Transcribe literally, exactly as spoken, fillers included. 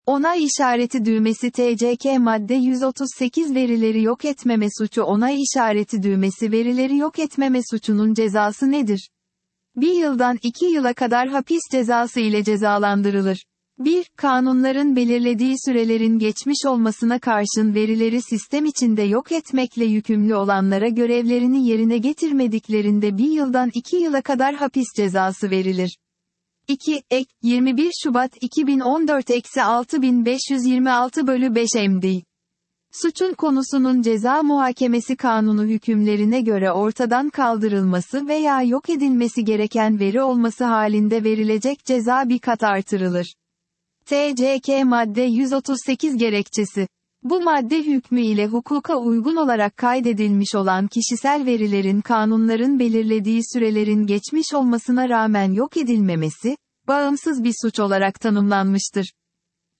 Onay işareti düğmesi T C K madde yüz otuz sekiz verileri yok etmeme suçu. Onay işareti düğmesi verileri yok etmeme suçunun cezası nedir? bir yıldan iki yıla kadar hapis cezası ile cezalandırılır. bir Kanunların belirlediği sürelerin geçmiş olmasına karşın verileri sistem içinde yok etmekle yükümlü olanlara görevlerini yerine getirmediklerinde bir yıldan iki yıla kadar hapis cezası verilir. iki Ek, yirmi bir Şubat iki bin on dört altı bin beş yüz yirmi altı bölü beş M D. Suçun konusunun ceza muhakemesi kanunu hükümlerine göre ortadan kaldırılması veya yok edilmesi gereken veri olması halinde verilecek ceza bir kat artırılır. T C K madde yüz otuz sekiz gerekçesi. Bu madde hükmü ile hukuka uygun olarak kaydedilmiş olan kişisel verilerin kanunların belirlediği sürelerin geçmiş olmasına rağmen yok edilmemesi, bağımsız bir suç olarak tanımlanmıştır.